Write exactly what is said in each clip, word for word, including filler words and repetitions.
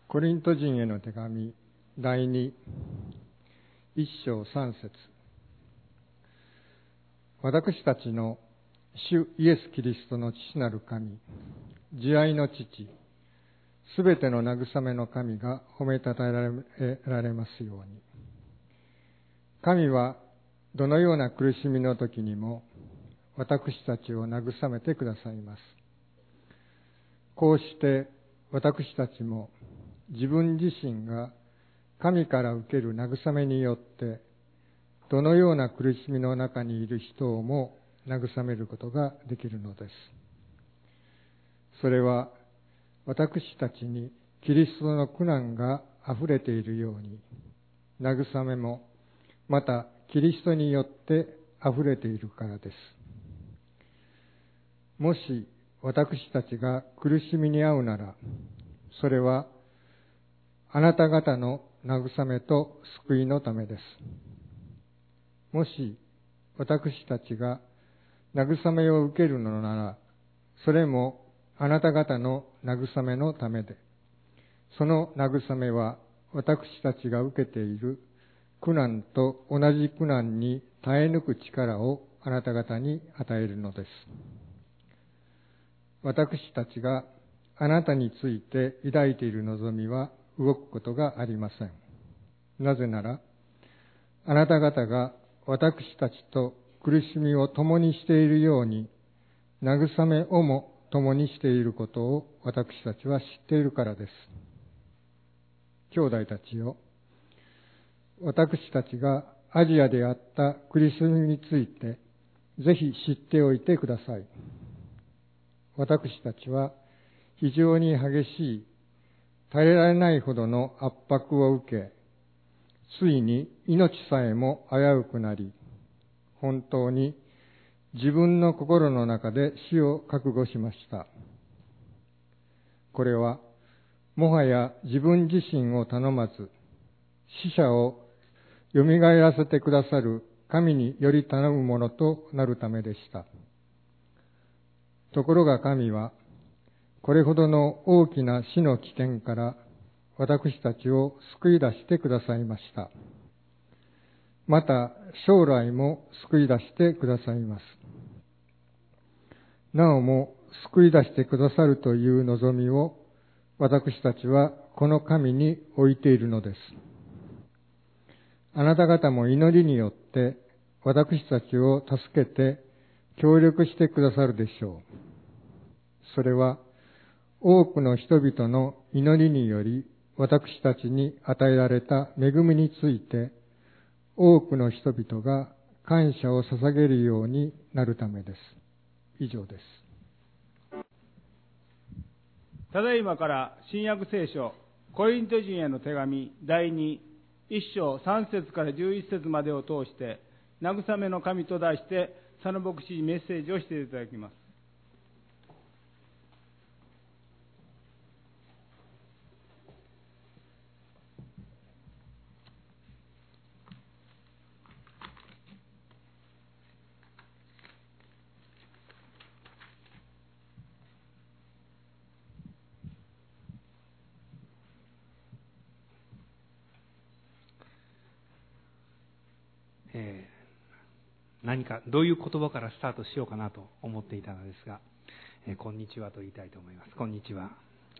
コリント人への手紙だいにいっ章さん節。私たちの主イエス・キリストの父なる神、慈愛の父、すべての慰めの神が褒めたたえられますように。神はどのような苦しみの時にも私たちを慰めてくださいます。こうして私たちも自分自身が神から受ける慰めによってどのような苦しみの中にいる人をも慰めることができるのです。それは私たちにキリストの苦難があふれているように、慰めもまたキリストによってあふれているからです。もし私たちが苦しみに遭うなら、それはあなた方の慰めと救いのためです。もし私たちが慰めを受けるのなら、それもあなた方の慰めのためで、その慰めは私たちが受けている苦難と同じ苦難に耐え抜く力をあなた方に与えるのです。私たちがあなたについて抱いている望みは動くことがありません。なぜなら、あなた方が私たちと苦しみを共にしているように、慰めをも共にしていることを私たちは知っているからです。兄弟たちよ、私たちがアジアであった苦しみについて、ぜひ知っておいてください。私たちは非常に激しい、耐えられないほどの圧迫を受け、ついに命さえも危うくなり、本当に自分の心の中で死を覚悟しました。これはもはや自分自身を頼まず、死者を蘇らせてくださる神により頼むものとなるためでした。ところが神は、これほどの大きな死の危険から私たちを救い出してくださいました。また将来も救い出してくださいます。なおも救い出してくださるという望みを私たちはこの神に置いているのです。あなた方も祈りによって私たちを助けて協力してくださるでしょう。それは多くの人々の祈りにより私たちに与えられた恵みについて多くの人々が感謝を捧げるようになるためです。以上です。 ただいまから新約聖書コリント人への手紙だいにいっ章さん節からじゅういち節までを通して慰めの神と題して佐野牧師にメッセージをしていただきます。 えー、何かどういう言葉からスタートしようかなと思っていたのですが、えー、こんにちはと言いたいと思います。こんにちは。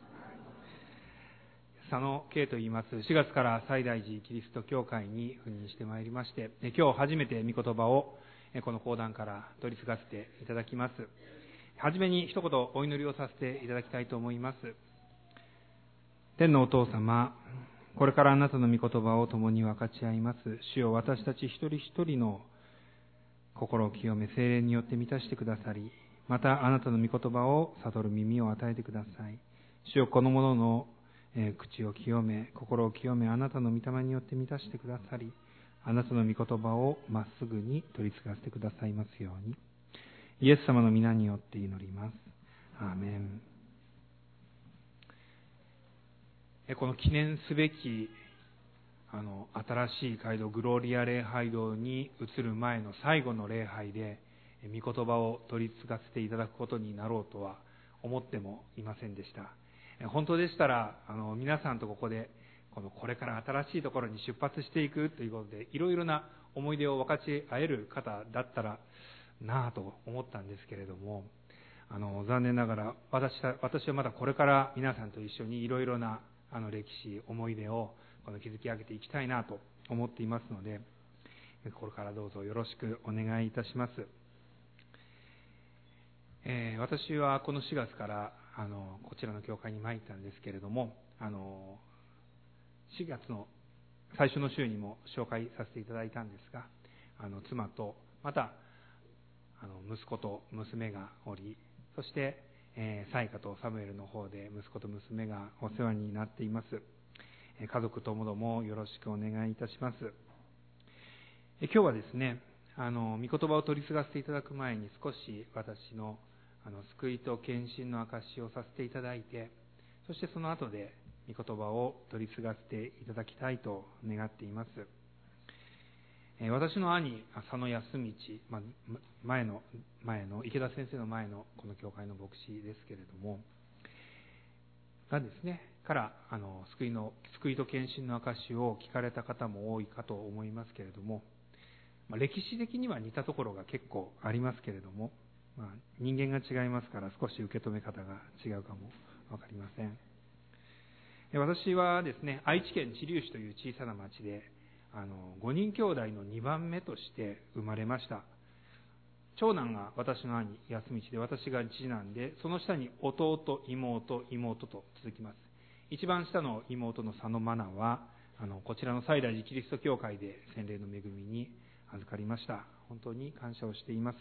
佐野圭と言います。しがつから西大寺キリスト教会に赴任してまいりまして、今日初めて御言葉をこの講談から取り継がせていただきます。はじめに一言お祈りをさせていただきたいと思います。天のお父様、これからあなたの御言葉を共に分かち合います。主よ、私たち一人一人の心を清め、聖霊によって満たしてくださり、またあなたの御言葉を悟る耳を与えてください。主よ、この者の、えー、口を清め、心を清め、あなたの御霊によって満たしてくださり、あなたの御言葉をまっすぐに取り継がせてくださいますように。イエス様の皆によって祈ります。アーメン。この記念すべきあの新しい街道グローリア礼拝堂に移る前の最後の礼拝で御言葉を取り継がせていただくことになろうとは思ってもいませんでした。 本当でしたらあの皆さんとここでこのこれから新しいところに出発していくということで、いろいろな思い出を分かち合える方だったらなぁと思ったんですけれども、あの残念ながら 私, 私はまだこれから皆さんと一緒にいろいろなあの歴史思い出をこの築き上げていきたいなと思っていますので、これからどうぞよろしくお願いいたします。えー、私はこのしがつからあのこちらの教会に参ったんですけれども、あのしがつの最初の週にも紹介させていただいたんですが、あの妻とまたあの息子と娘がおり、そして、えー、サイカとサムエルの方で息子と娘がお世話になっています。えー、家族ともどもよろしくお願いいたします。えー、今日はですね、あの御言葉を取り継がせていただく前に少し私のあの救いと献身の証をさせていただいて、そしてその後で御言葉を取り継がせていただきたいと願っています。私の兄佐野康道、まあ、前の前の池田先生の前のこの教会の牧師ですけれどもがですねからあの救いの救いと献身の証を聞かれた方も多いかと思いますけれども、まあ、歴史的には似たところが結構ありますけれども、まあ、人間が違いますから少し受け止め方が違うかも分かりません。私はですね、愛知県知立市という小さな町であのごにん兄弟のにばんめとして生まれました。長男が私の兄安道で、私が次男で、その下に弟、妹、妹と続きます。一番下の妹の佐野真奈はあのこちらの西大寺キリスト教会で洗礼の恵みに預かりました。本当に感謝をしています。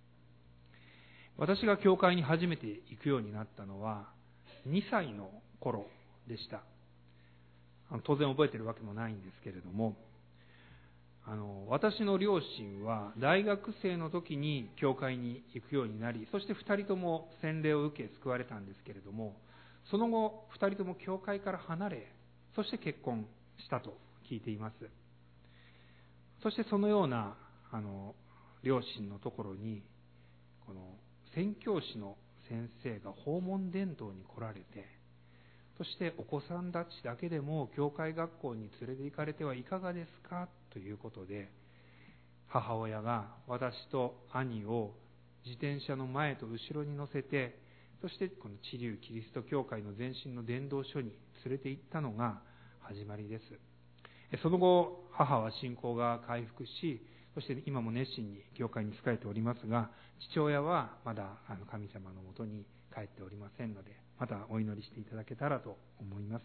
私が教会に初めて行くようになったのはにさいの頃でした。当然覚えているわけもないんですけれども、あの私の両親は大学生の時に教会に行くようになり、そしてふたりとも洗礼を受け救われたんですけれども、その後ふたりとも教会から離れ、そして結婚したと聞いています。そしてそのようなあの両親のところにこの宣教師の先生が訪問伝道に来られて、そしてお子さんたちだけでも教会学校に連れて行かれてはいかがですかということで、母親が私と兄を自転車の前と後ろに乗せて、そしてこの知立キリスト教会の前身の伝道所に連れて行ったのが始まりです。その後母は信仰が回復し、そして今も熱心に教会に仕えておりますが、父親はまだ神様のもとに帰っておりませんので、またお祈りしていただけたらと思います。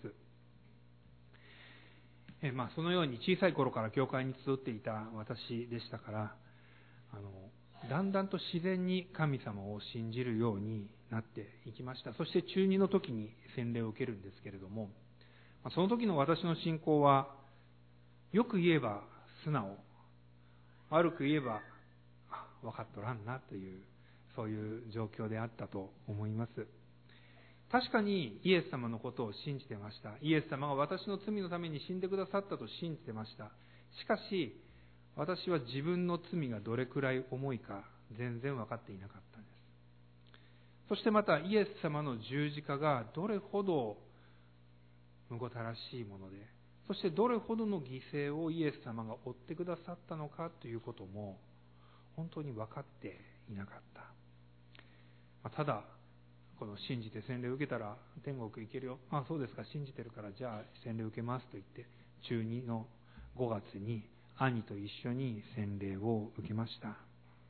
え、まあ、そのように小さい頃から教会に集っていた私でしたから、あのだんだんと自然に神様を信じるようになっていきました。そして中にの時に洗礼を受けるんですけれども、その時の私の信仰はよく言えば素直、悪く言えば分かっとらんなという、そういう状況であったと思います。確かにイエス様のことを信じてました。イエス様が私の罪のために死んでくださったと信じてました。しかし私は自分の罪がどれくらい重いか全然分かっていなかったんです。そしてまたイエス様の十字架がどれほどむごたらしいもので、そしてどれほどの犠牲をイエス様が負ってくださったのかということも本当に分かっていなかった。ただこの信じて洗礼を受けたら天国行けるよ、ああそうですか、信じてるからじゃあ洗礼を受けますと言って、中にのごがつに兄と一緒に洗礼を受けました。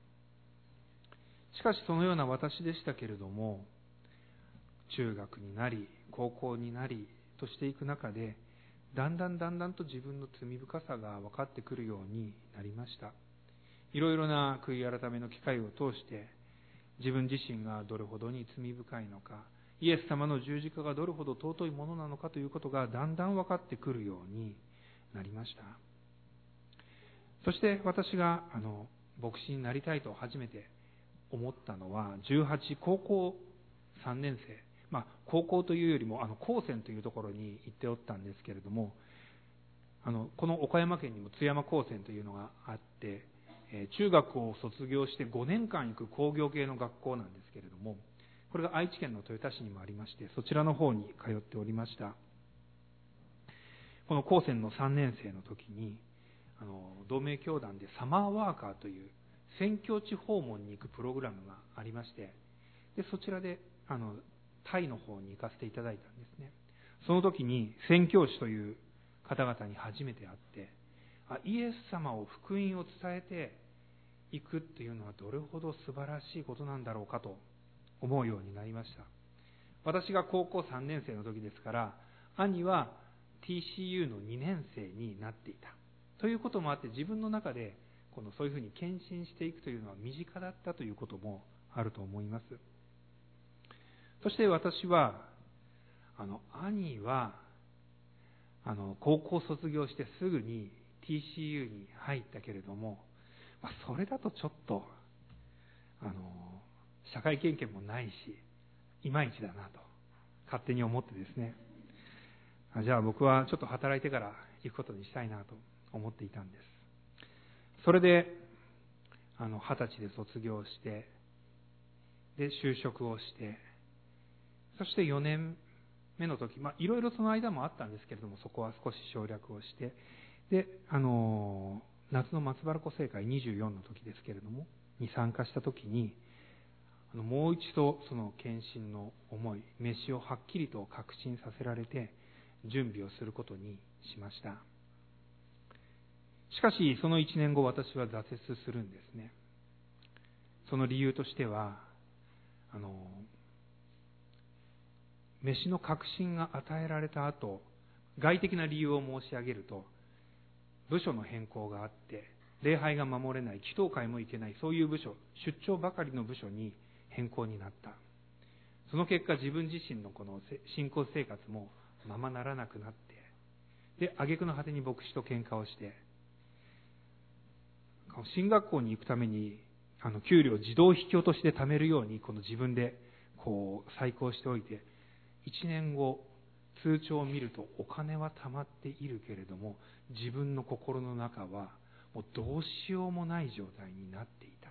しかしそのような私でしたけれども、中学になり高校になりとしていく中で、だんだんだんだんと自分の罪深さが分かってくるようになりました。いろいろな悔い改めの機会を通して自分自身がどれほどに罪深いのか、イエス様の十字架がどれほど尊いものなのかということがだんだん分かってくるようになりました。そして私があの牧師になりたいと初めて思ったのはじゅうはち、高校さんねん生、まあ、高校というよりもあの高専というところに行っておったんですけれども、あのこの岡山県にも津山高専というのがあって、えー、中学を卒業してごねんかん行く工業系の学校なんですけれども、 これが愛知県の豊田市にもありまして、そちらの方に通っておりました。この高専のさんねん生の時に、あの同盟教団でサマーワーカーという宣教地訪問に行くプログラムがありまして、でそちらであのタイの方に行かせていただいたんですね。その時に宣教師という方々に初めて会って、あイエス様を福音を伝えていくっていうのはどれほど素晴らしいことなんだろうかと思うようになりました。私が高校さんねん生の時ですから、兄は ティーシーユー のにねん生になっていたということもあって、自分の中でこのそういうふうに献身していくというのは身近だったということもあると思います。そして私はあの兄はあの高校卒業してすぐに ティーシーユー に入ったけれども、まあ、それだとちょっとあの社会経験もないしいまいちだなと勝手に思ってですね、じゃあ僕はちょっと働いてから行くことにしたいなと思っていたんです。それであの二十歳で卒業して、で就職をして、そしてよねんめの時、まあいろいろその間もあったんですけれども、そこは少し省略をして、であの夏の松原湖聖会にじゅうよんの時ですけれどもに参加した時に、あのもう一度その献身の思い、飯をはっきりと確信させられて準備をすることにしました。しかしそのいちねんご、私は挫折するんですね。その理由としては、あの飯の確信が与えられた後、外的な理由を申し上げると、部署の変更があって礼拝が守れない、祈祷会も行けない、そういう部署、出張ばかりの部署に変更になった。その結果、自分自身のこの信仰生活もままならなくなって、で挙句の果てに牧師と喧嘩をして、進学校に行くためにあの給料を自動引き落としで貯めるように、この自分でこう再考しておいて、いちねんご通帳を見るとお金は貯まっているけれども、自分の心の中はもうどうしようもない状態になっていた。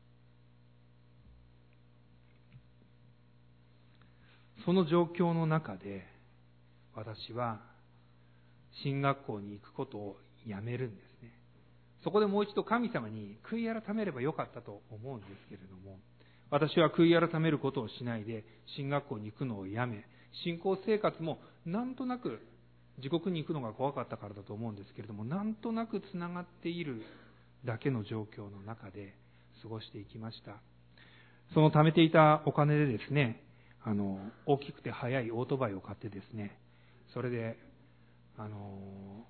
その状況の中で私は進学校に行くことをやめるんですね。そこでもう一度神様に悔い改めればよかったと思うんですけれども、私は悔い改めることをしないで進学校に行くのをやめ、信仰生活もなんとなく、地獄に行くのが怖かったからだと思うんですけれども、なんとなくつながっているだけの状況の中で過ごしていきました。その貯めていたお金でですね、あの大きくて速いオートバイを買ってですね、それであの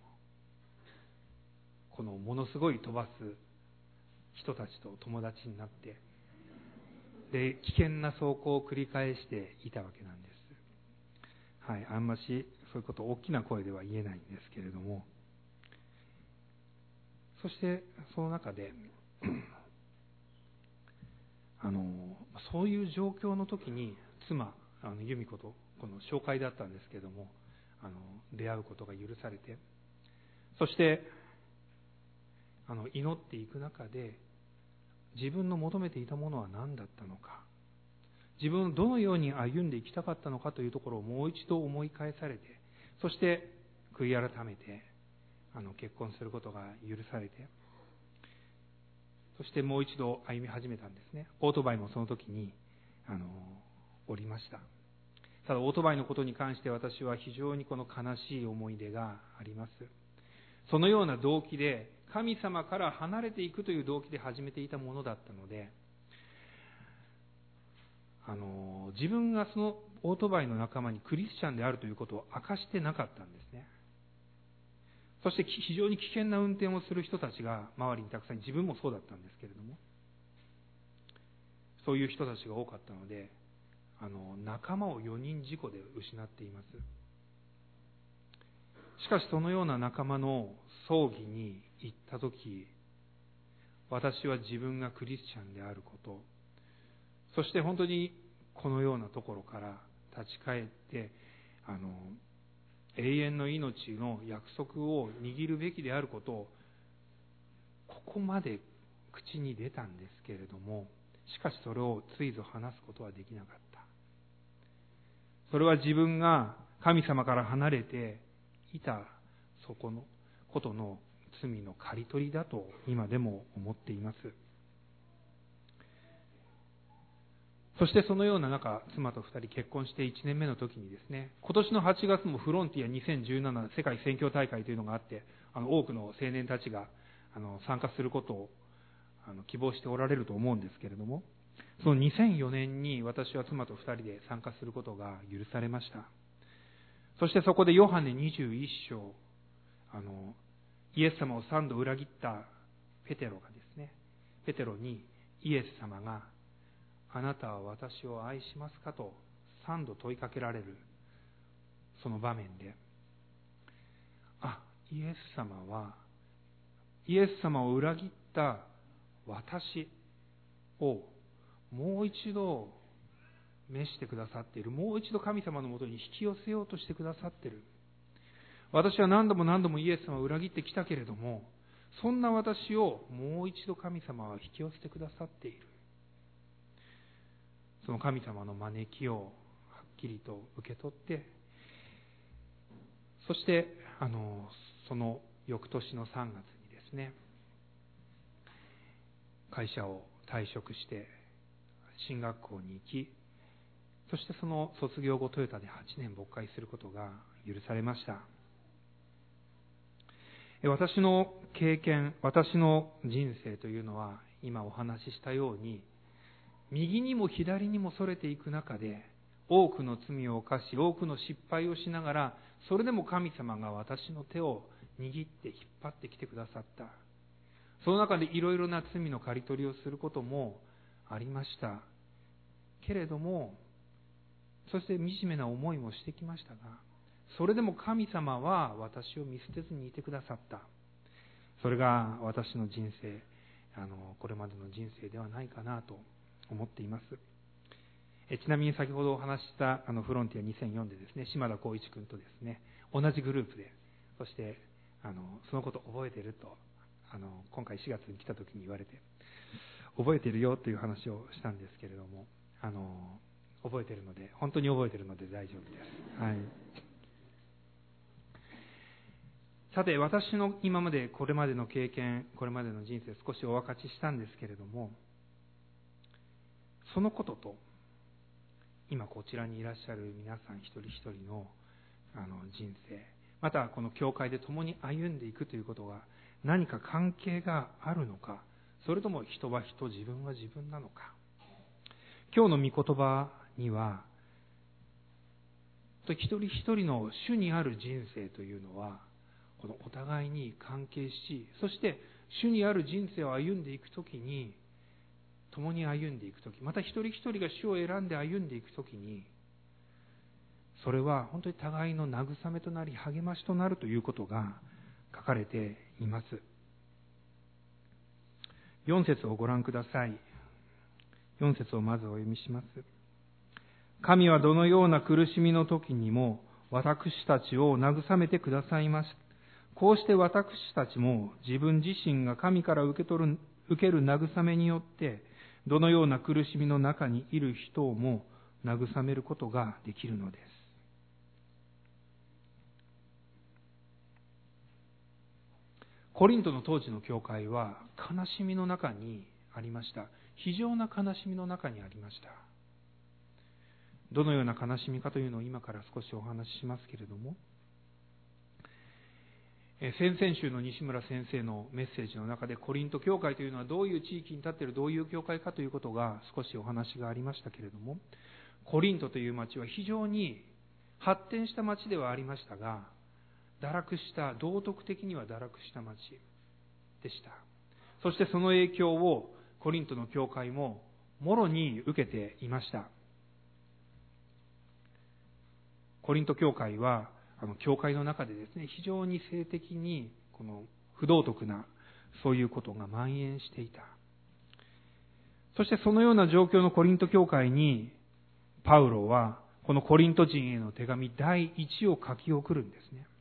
このものすごい飛ばす人たちと友達になって、で危険な走行を繰り返していたわけなんです。はい、あんましそういうことを大きな声では言えないんですけれども、そしてその中であのそういう状況の時に妻あの由美子とこの紹介だったんですけれども、あの出会うことが許されて、そしてあの祈っていく中で、自分の求めていたものは何だったのか、自分をどのように歩んでいきたかったのかというところをもう一度思い返されて、そして悔い改めてあの結婚することが許されて、そしてもう一度歩み始めたんですね。オートバイもその時にあの降りました。ただオートバイのことに関して私は非常にこの悲しい思い出があります。そのような動機で、神様から離れていくという動機で始めていたものだったので、あの自分がそのオートバイの仲間にクリスチャンであるということを明かしてなかったんですね。そして非常に危険な運転をする人たちが周りにたくさん、自分もそうだったんですけれども、そういう人たちが多かったので、あの仲間をよにん事故で失っています。しかしそのような仲間の葬儀に行ったとき、私は自分がクリスチャンであること、そして本当にこのようなところから立ち返って、あの永遠の命の約束を握るべきであることを、ここまで口に出たんですけれども、しかしそれをついぞ話すことはできなかった。 それは自分が神様から離れていたそこのことの罪の刈り取りだと今でも思っています。そしてそのような中、妻と二人結婚していちねんめの時にですね、今年のはちがつもフロンティアにせんじゅうなな世界宣教大会というのがあって、あの多くの青年たちがあの参加することをあの希望しておられると思うんですけれども、そのにせんよねんに私は妻と二人で参加することが許されました。そしてそこでヨハネにじゅういっ章、あのイエス様を三度裏切ったペテロがですね、ペテロにイエス様があなたは私を愛しますかと三度問いかけられるその場面で、あ、イエス様はイエス様を裏切った私をもう一度召してくださっている。もう一度神様のもとに引き寄せようとしてくださっている。私は何度も何度もイエス様を裏切ってきたけれども、そんな私をもう一度神様は引き寄せてくださっている。その神様の招きをはっきりと受け取って、そしてあのその翌年のさんがつにですね、会社を退職して進学校に行き、そしてその卒業後トヨタではちねん牧会することが許されました。私の経験、私の人生というのは今お話ししたように、右にも左にもそれていく中で多くの罪を犯し、多くの失敗をしながら、それでも神様が私の手を握って引っ張ってきてくださった。その中でいろいろな罪の刈り取りをすることもありましたけれども、そして惨めな思いもしてきましたが、それでも神様は私を見捨てずにいてくださった。それが私の人生、あのこれまでの人生ではないかなと思っています。えちなみに先ほどお話ししたあのフロンティアにせんよんでですね、島田光一君とですね、同じグループで、そしてあのそのこと覚えていると、あの今回しがつに来た時に言われて、覚えているよという話をしたんですけれども、あの覚えているので、本当に覚えているので大丈夫です。はい。さて、私の今までこれまでの経験、これまでの人生少しお分かちしたんですけれども、そのことと今こちらにいらっしゃる皆さん一人一人のあの人生、またこの教会で共に歩んでいくということが何か関係があるのか、それとも人は人、自分は自分なのか。今日の御言葉には、一人一人の主にある人生というのはこのお互いに関係し、そして主にある人生を歩んでいくときに、共に歩んでいくとき、また一人一人が主を選んで歩んでいくときに、それは本当に互いの慰めとなり励ましとなるということが書かれています。よん節をご覧ください。よん節をまずお読みします。神はどのような苦しみの時にも私たちを慰めてくださいました。こうして私たちも自分自身が神から受け取る、受ける慰めによって、どのような苦しみの中にいる人をも慰めることができるのです。コリントの当時の教会は悲しみの中にありました。非常な悲しみの中にありました。どのような悲しみかというのを今から少しお話ししますけれども、先々週の西村先生のメッセージの中で、コリント教会というのはどういう地域に立っているどういう教会かということが少しお話がありましたけれども、コリントという町は非常に発展した町ではありましたが、堕落した、道徳的には堕落した町でした。そしてその影響をコリントの教会ももろに受けていました。コリント教会はあの教会の中でですね、非常に性的にこの不道徳なそういうことが蔓延していた。そしてそのような状況のコリント教会にパウロはこのコリント人への手紙だいいちを書き送るんですね。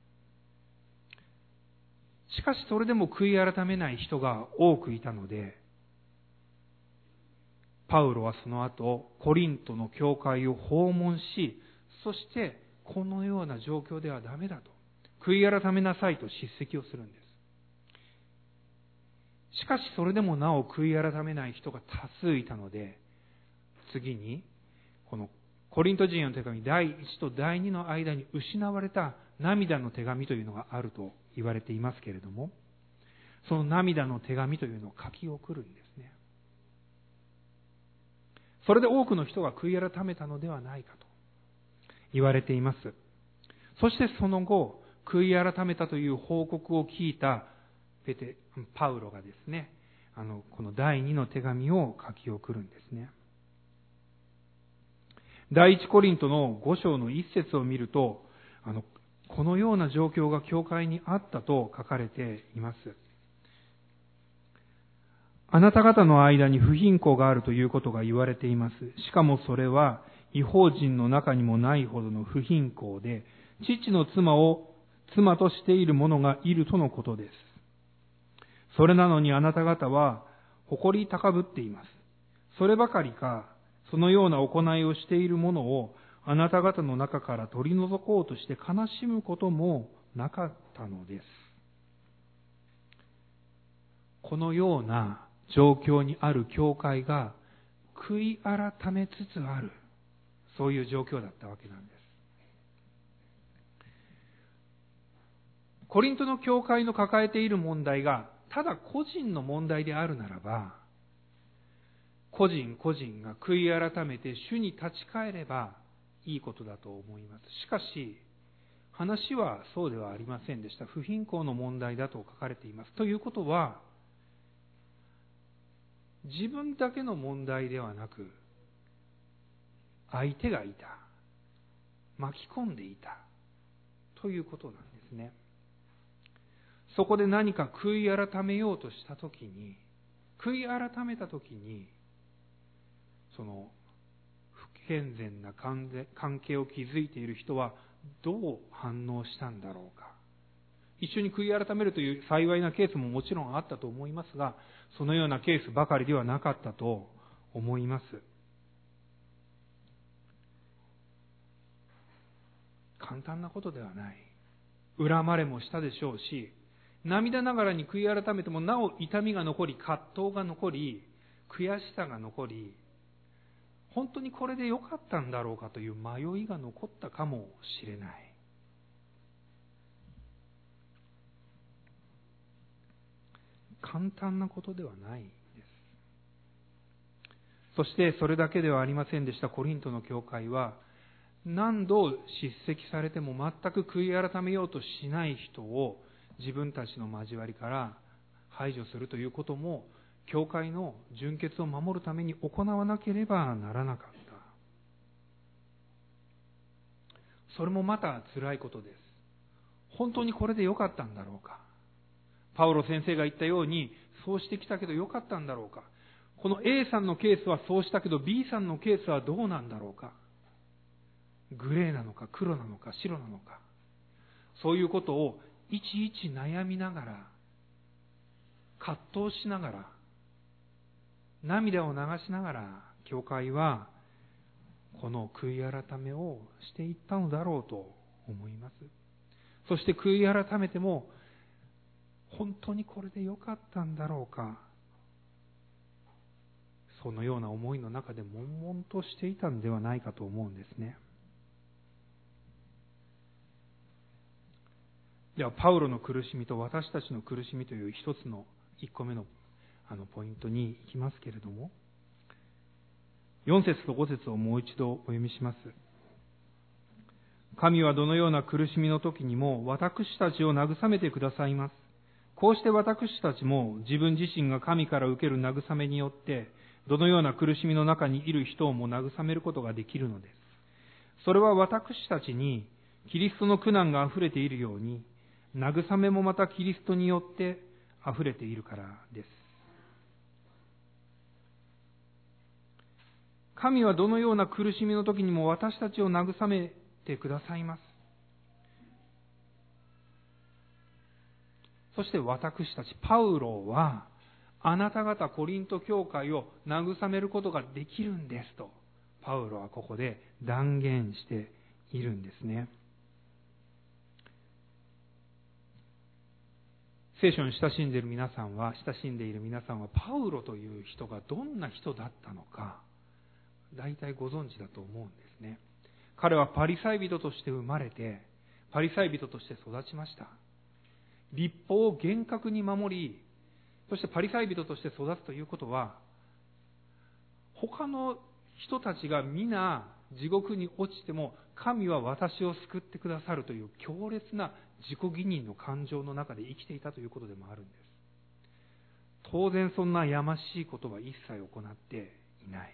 しかしそれでも悔い改めない人が多くいたので、パウロはその後コリントの教会を訪問し、 そしてこのような状況ではダメだと、悔い改めなさいと叱責をするんです。しかしそれでもなお悔い改めない人が多数いたので、次にこのコリント人への手紙だいいちとだいにの間に失われた涙の手紙というのがあると言われていますけれども、その涙の手紙というのを書き送るんですね。それで多くの人が悔い改めたのではないかと言われています。そしてその後、悔い改めたという報告を聞いたペテパウロがですね、あのこのだいにの手紙を書き送るんですね。だいいちコリントのご章の一節を見ると、あのこのような状況が教会にあったと書かれています。あなた方の間に不貧困があるということが言われています。しかもそれは異邦人の中にもないほどの不貧困で、父の妻を妻としている者がいるとのことです。それなのにあなた方は誇り高ぶっています。そればかりか、そのような行いをしている者をあなた方の中から取り除こうとして悲しむこともなかったのです。このような状況にある教会が悔い改めつつある、そういう状況だったわけなんです。コリントの教会の抱えている問題がただ個人の問題であるならば、個人個人が悔い改めて主に立ち返ればいいことだと思います。しかし話はそうではありませんでした。不貧困の問題だと書かれています。ということは、自分だけの問題ではなく、相手がいた、巻き込んでいたということなんですね。そこで何か悔い改めようとしたときに、悔い改めたときに、その不健全な関係を築いている人はどう反応したんだろうか。一緒に悔い改めるという幸いなケースももちろんあったと思いますが、そのようなケースばかりではなかったと思います。簡単なことではない。恨まれもしたでしょうし、涙ながらに悔い改めてもなお痛みが残り、葛藤が残り、悔しさが残り、本当にこれで良かったんだろうかという迷いが残ったかもしれない。簡単なことではないです。そしてそれだけではありませんでした。コリントの教会は何度叱責されても全く悔い改めようとしない人を自分たちの交わりから排除するということも、教会の純潔を守るために行わなければならなかった。それもまた辛いことです。本当にこれで良かったんだろうか。パウロ先生が言ったように、そうしてきたけど良かったんだろうか。この A さんのケースはそうしたけど B さんのケースはどうなんだろうか。グレーなのか黒なのか白なのか。そういうことをいちいち悩みながら、葛藤しながら、涙を流しながら、教会はこの悔い改めをしていったのだろうと思います。そして悔い改めても、本当にこれで良かったんだろうか。そのような思いの中で悶々としていたんではないかと思うんですね。では、パウロの苦しみと私たちの苦しみという一つの一個目のあのポイントに行きますけれども、よん節とご節をもう一度お読みします。神はどのような苦しみの時にも私たちを慰めてくださいます。こうして私たちも自分自身が神から受ける慰めによって、どのような苦しみの中にいる人をも慰めることができるのです。それは私たちにキリストの苦難があふれているように、慰めもまたキリストによってあふれているからです。神はどのような苦しみの時にも私たちを慰めてくださいます。そして私たち、パウロは、あなた方コリント教会を慰めることができるんですと、パウロはここで断言しているんですね。聖書に親しんでいる皆さんは、親しんでいる皆さんは、パウロという人がどんな人だったのか、大体ご存知だと思うんですね。彼はパリサイ人として生まれて、パリサイ人として育ちました。律法を厳格に守り、そしてパリサイ人として育つということは、他の人たちが皆地獄に落ちても、神は私を救ってくださるという強烈な自己義認の感情の中で生きていたということでもあるんです。当然そんなやましいことは一切行っていない。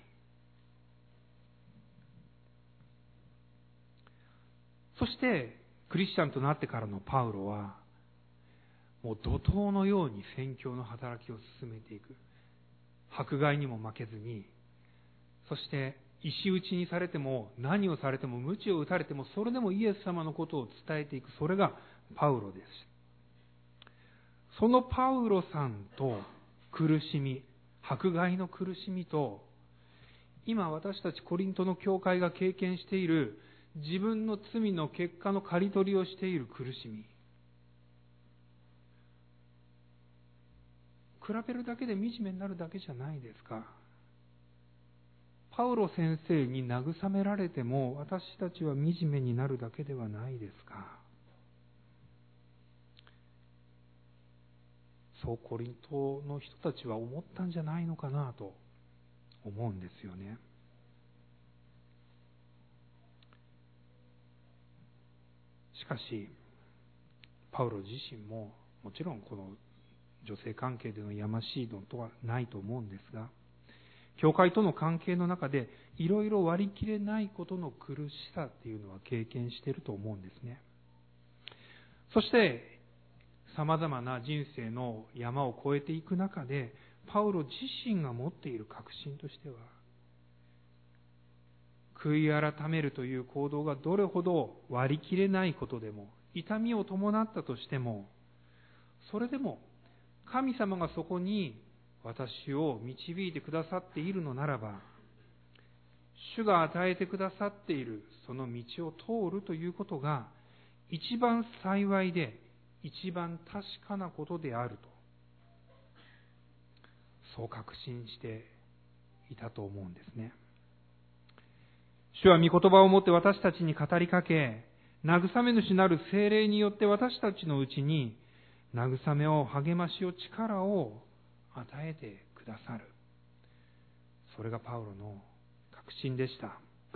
そしてクリスチャンとなってからのパウロは、もう怒涛のように宣教の働きを進めていく。迫害にも負けずに、そして石打ちにされても、何をされても、鞭を打たれても、それでもイエス様のことを伝えていく。それがパウロです。そのパウロさんと苦しみ、迫害の苦しみと、今私たちコリントの教会が経験している自分の罪の結果の刈り取りをしている苦しみ、比べるだけで惨めになるだけじゃないですか。パウロ先生に慰められても私たちは惨めになるだけではないですか。そうコリントの人たちは思ったんじゃないのかなと思うんですよね。しかしパウロ自身ももちろんこの女性関係でのやましいのとはないと思うんですが、教会との関係の中でいろいろ割り切れないことの苦しさっていうのは経験していると思うんですね。そして様々な人生の山を越えていく中で、パウロ自身が持っている確信としては、悔い改めるという行動がどれほど割り切れないことでも、痛みを伴ったとしても、それでも神様がそこに私を導いてくださっているのならば、主が与えてくださっているその道を通るということが一番幸いで一番確かなことであると、そう確信していたと思うんですね。主は御言葉をもって私たちに語りかけ、慰め主なる聖霊によって私たちのうちに慰めを、励ましを、力を与えてくださる。それがパウロの確信でした。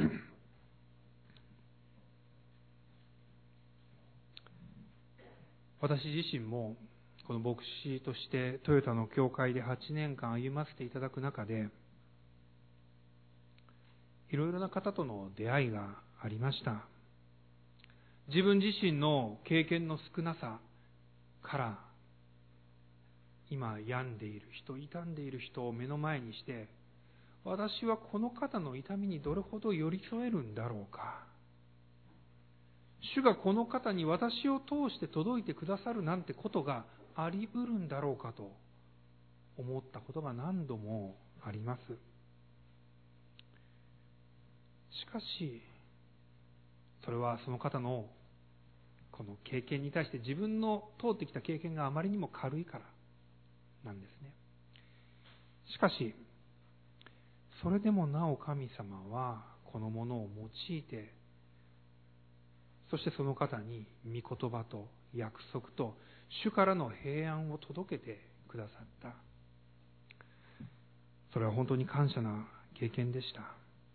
私自身もこの牧師としてトヨタの教会ではちねんかん歩ませていただく中で、いろいろな方との出会いがありました。自分自身の経験の少なさから、今病んでいる人、傷んでいる人を目の前にして、私はこの方の痛みにどれほど寄り添えるんだろうか、主がこの方に私を通して届いてくださるなんてことがあり得るんだろうかと思ったことが何度もあります。しかしそれはその方のこの経験に対して、自分の通ってきた経験があまりにも軽いからなんですね。しかしそれでもなお神様はこのものを用いて、そしてその方に御言葉と約束と主からの平安を届けてくださった。それは本当に感謝な経験でした。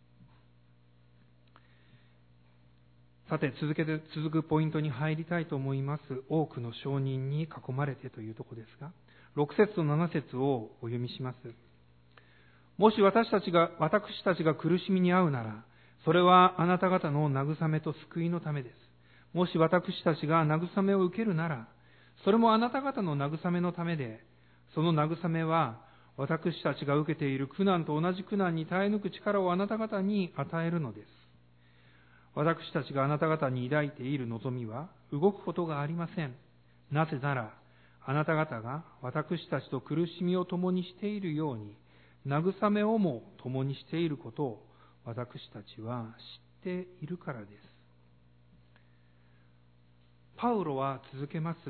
さて、続けて続くポイントに入りたいと思います。多くの証人に囲まれてというところですが、ろく節となな節をお読みします。もし私たちが私たちが苦しみに遭うなら、それはあなた方の慰めと救いのためです。もし私たちが慰めを受けるなら、それもあなた方の慰めのためで、その慰めは私たちが受けている苦難と同じ苦難に耐え抜く力をあなた方に与えるのです。私たちがあなた方に抱いている望みは動くことがありません。なぜなら、あなた方が私たちと苦しみを共にしているように、慰めをも共にしていることを私たちは知っているからです。 パウロは続けます。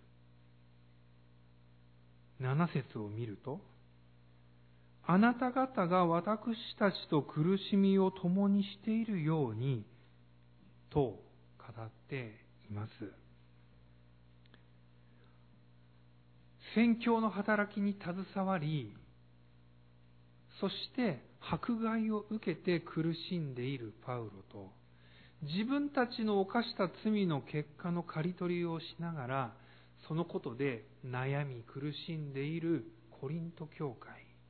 なな節を見ると、あなた方が私たちと苦しみを共にしているようにと語っています。宣教の働きに携わり、そして迫害を受けて苦しんでいるパウロと、自分たちの犯した罪の結果の刈り取りをしながら、そのことで悩み苦しんでいるコリント教会。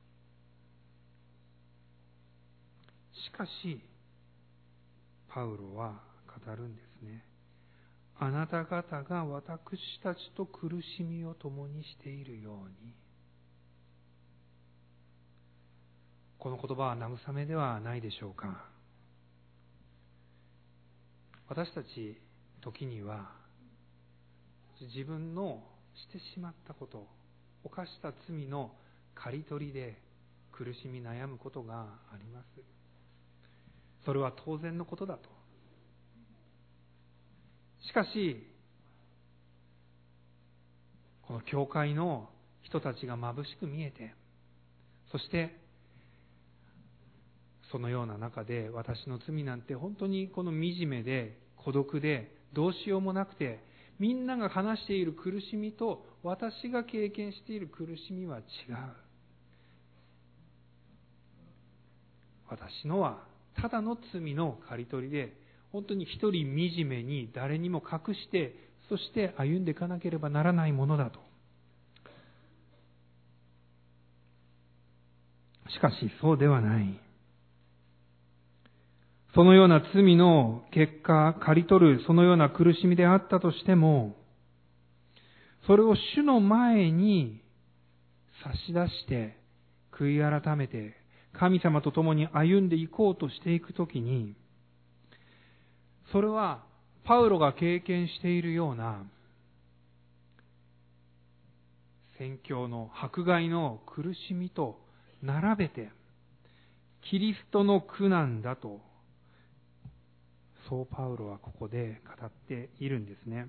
しかし、パウロは語るんですね。あなた方が私たちと苦しみを共にしているように。この言葉は慰めではないでしょうか。私たち、時には、自分のしてしまったこと、犯した罪の刈り取りで苦しみ悩むことがあります。それは当然のことだと。しかし、この教会の人たちが眩しく見えて、そしてそのような中で、私の罪なんて本当にこの惨めで孤独でどうしようもなくて、みんなが話している苦しみと私が経験している苦しみは違う。私のはただの罪の刈り取りで、本当に一人惨めに誰にも隠して、そして歩んでいかなければならないものだと。しかしそうではない。そのような罪の結果、刈り取るそのような苦しみであったとしても、それを主の前に差し出して悔い改めて神様と共に歩んでいこうとしていくときに、それはパウロが経験しているような宣教の迫害の苦しみと並べてキリストの苦難だと、そうパウロはここで語っているんですね。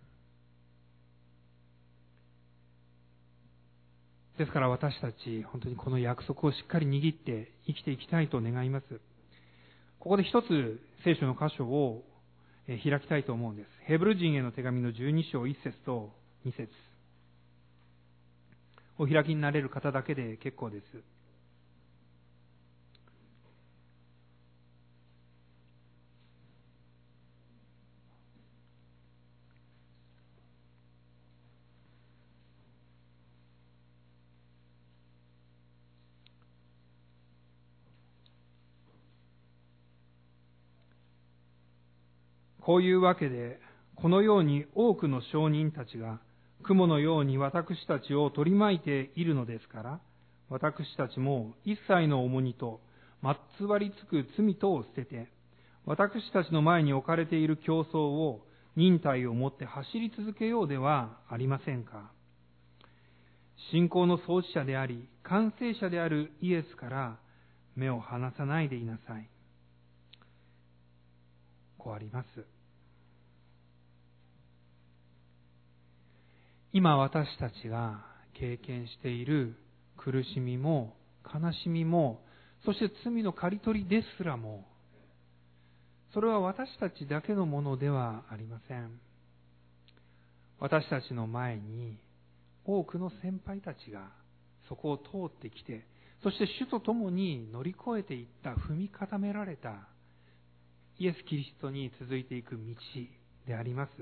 ですから私たち、本当にこの約束をしっかり握って生きていきたいと願います。ここで一つ聖書の箇所を開きたいと思うんです。ヘブル人への手紙のじゅうに章いち節とに節。お開きになれる方だけで結構です。こういうわけで、このように多くの証人たちが雲のように私たちを取り巻いているのですから、私たちも一切の重荷とまつわりつく罪とを捨てて、私たちの前に置かれている競争を忍耐をもって走り続けようではありませんか。信仰の創始者であり、完成者であるイエスから目を離さないでいなさい。こうあります。今私たちが経験している苦しみも悲しみも、そして罪の刈り取りですらも、それは私たちだけのものではありません。私たちの前に多くの先輩たちがそこを通ってきて、そして主と共に乗り越えていった、踏み固められたイエス・キリストに続いていく道であります。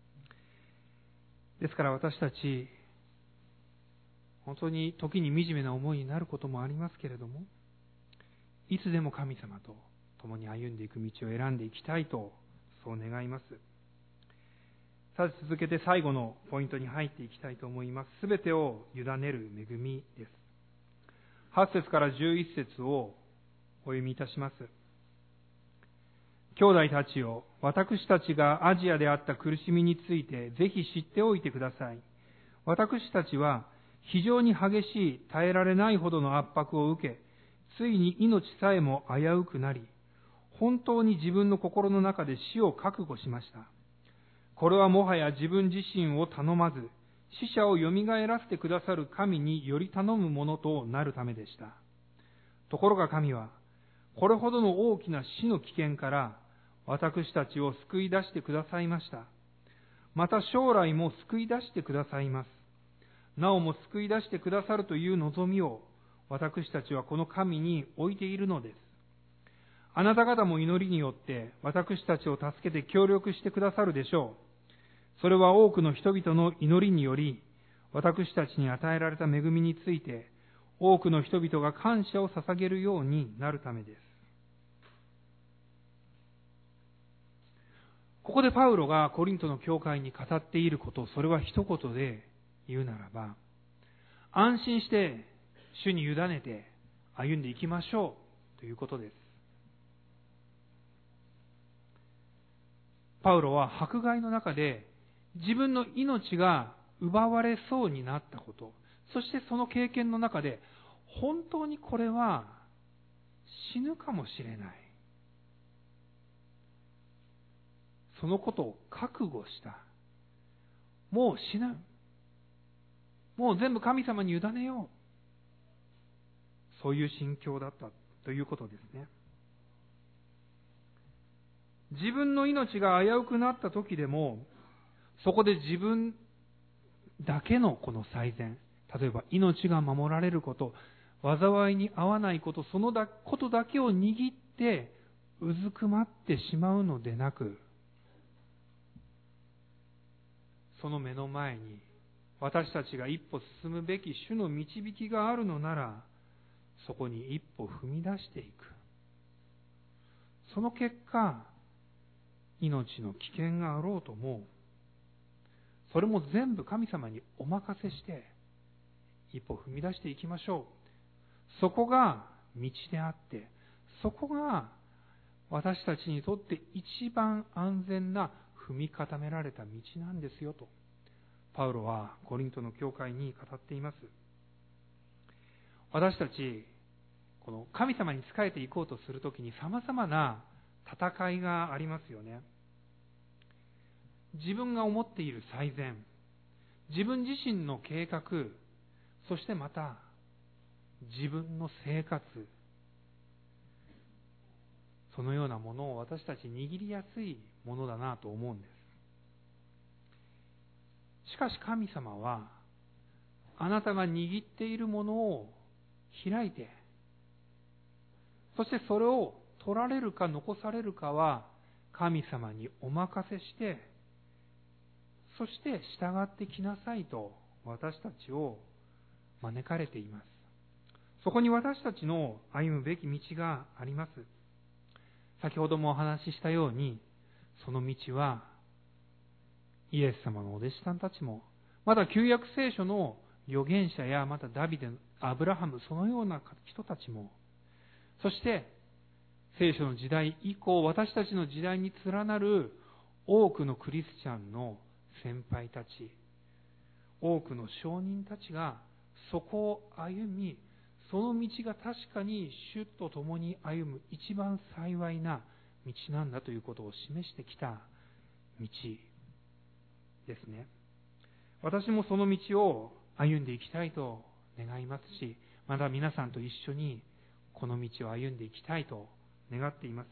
ですから私たち、本当に時に惨めな思いになることもありますけれども、いつでも神様と共に歩んでいく道を選んでいきたいと、そう願います。さて続けて最後のポイントに入っていきたいと思います。すべてを委ねる恵みです。はち節からじゅういち節をお読みいたします。兄弟たちよ、私たちがアジアであった苦しみについてぜひ知っておいてください。私たちは非常に激しい耐えられないほどの圧迫を受け、ついに命さえも危うくなり、本当に自分の心の中で死を覚悟しました。 これはもはや自分自身を頼まず、死者をよみがえらせてくださる神により頼むものとなるためでした。ところが神は、これほどの大きな死の危険から私たちを救い出してくださいました。また将来も救い出してくださいます。なおも救い出してくださるという望みを私たちはこの神に置いているのです。あなた方も祈りによって私たちを助けて協力してくださるでしょう。それは多くの人々の祈りにより、私たちに与えられた恵みについて、多くの人々が感謝を捧げるようになるためです。ここでパウロがコリントの教会に語っていること、それは一言で言うならば、安心して主に委ねて歩んでいきましょうということです。パウロは迫害の中で自分の命が奪われそうになったこと、そしてその経験の中で本当にこれは死ぬかもしれない、そのことを覚悟した。もう死ぬ、もう全部神様に委ねよう、そういう心境だったということですね。自分の命が危うくなった時でも、そこで自分だけのこの最善、例えば命が守られること、災いに遭わないこと、そのことだけを握ってうずくまってしまうのでなく、その目の前に私たちが一歩進むべき主の導きがあるのなら、そこに一歩踏み出していく。その結果、命の危険があろうとも、それも全部神様にお任せして一歩踏み出していきましょう。そこが道であって、そこが私たちにとって一番安全な踏み固められた道なんですよと、パウロはコリントの教会に語っています。私たちこの神様に仕えていこうとするときに様々な戦いがありますよね。自分が思っている最善、自分自身の計画、そしてまた自分の生活、そのようなものを私たち握りやすいものだなと思うんです。しかし神様は、あなたが握っているものを開いて、そしてそれを取られるか残されるかは神様にお任せして、そして従ってきなさいと私たちを招かれています。そこに私たちの歩むべき道があります。先ほどもお話ししたように、その道はイエス様のお弟子さんたちも、まだ旧約聖書の預言者やまたダビデ、アブラハム、そのような人たちも、そして聖書の時代以降、私たちの時代に連なる多くのクリスチャンの先輩たち、多くの証人たちがそこを歩み、その道が確かに主と共に歩む一番幸いな道なんだということを示してきた道ですね。私もその道を歩んでいきたいと願いますし、また皆さんと一緒にこの道を歩んでいきたいと願っています。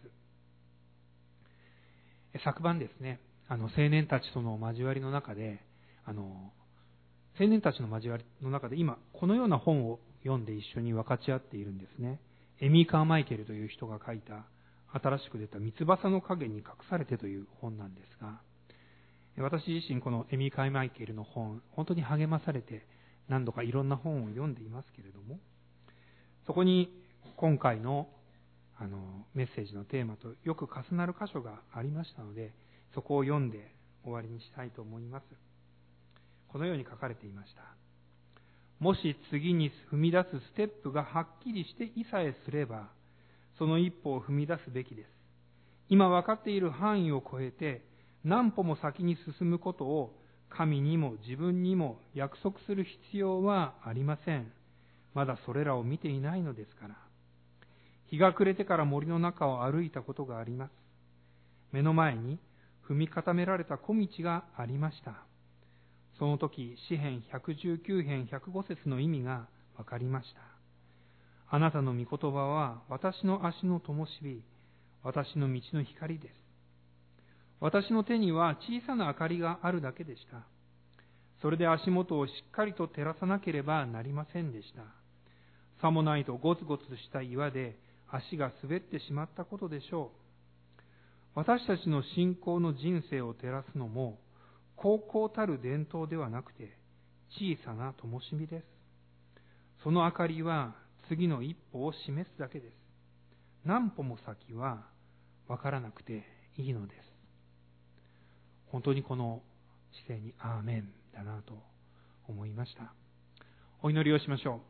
昨晩ですね、あの青年たちとの交わりの中で、あの青年たちの交わりの中で今このような本を読んで一緒に分かち合っているんですね。エミー・カーマイケルという人が書いた新しく出た三翼の影に隠されてという本なんですが、私自身このエミー・カーマイケルの本、本当に励まされて何度かいろんな本を読んでいますけれども、そこに今回のあのメッセージのテーマとよく重なる箇所がありましたので、そこを読んで終わりにしたいと思います。このように書かれていました。もし次に踏み出すステップがはっきりしていさえすれば、その一歩を踏み出すべきです。今分かっている範囲を超えて何歩も先に進むことを神にも自分にも約束する必要はありません。まだそれらを見ていないのですから。日が暮れてから森の中を歩いたことがあります。目の前に踏み固められた小道がありました。その時、詩編ひゃくじゅうきゅう編ひゃくご節の意味がわかりました。あなたの御言葉は私の足の灯火、私の道の光です。私の手には小さな明かりがあるだけでした。それで足元をしっかりと照らさなければなりませんでした。さもないとゴツゴツした岩で足が滑ってしまったことでしょう。私たちの信仰の人生を照らすのも、高校たる伝統ではなくて、小さな灯火です。その明かりは次の一歩を示すだけです。何歩も先はわからなくていいのです。本当にこの姿勢にアーメンだなと思いました。お祈りをしましょ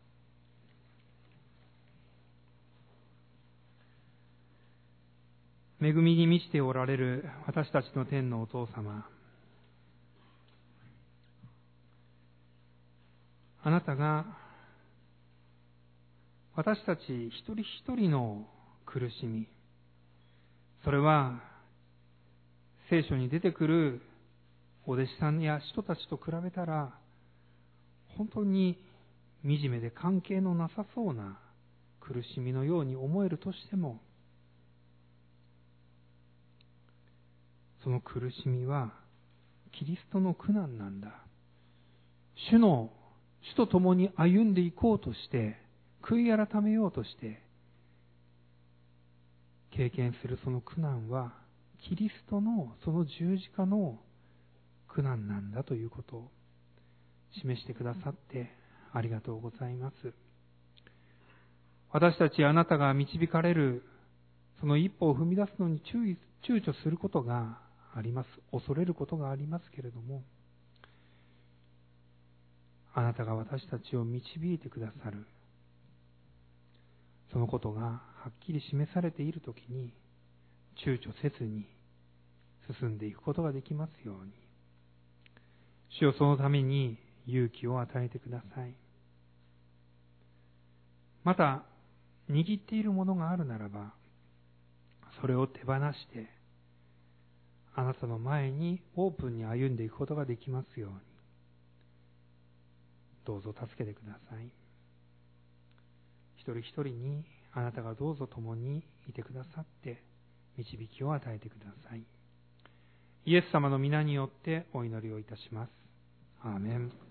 う。恵みに満ちておられる私たちの天のお父様、あなたが私たち一人一人の苦しみ、それは聖書に出てくるお弟子さんや人たちと比べたら本当に惨めで関係のなさそうな苦しみのように思えるとしても、その苦しみはキリストの苦難なんだ。主の主と共に歩んでいこうとして、悔い改めようとして経験するその苦難はキリストのその十字架の苦難なんだということを示してくださってありがとうございます。私たちあなたが導かれるその一歩を踏み出すのに注意躊躇することがあります。恐れることがありますけれども、あなたが私たちを導いてくださるそのことがはっきり示されているときに躊躇せずに進んでいくことができますように、主よ、そのために勇気を与えてください。また握っているものがあるならばそれを手放してあなたの前にオープンに歩んでいくことができますように、どうぞ助けてください。一人一人にあなたがどうぞ共にいてくださって導きを与えてください。イエス様の皆によってお祈りをいたします。アーメン。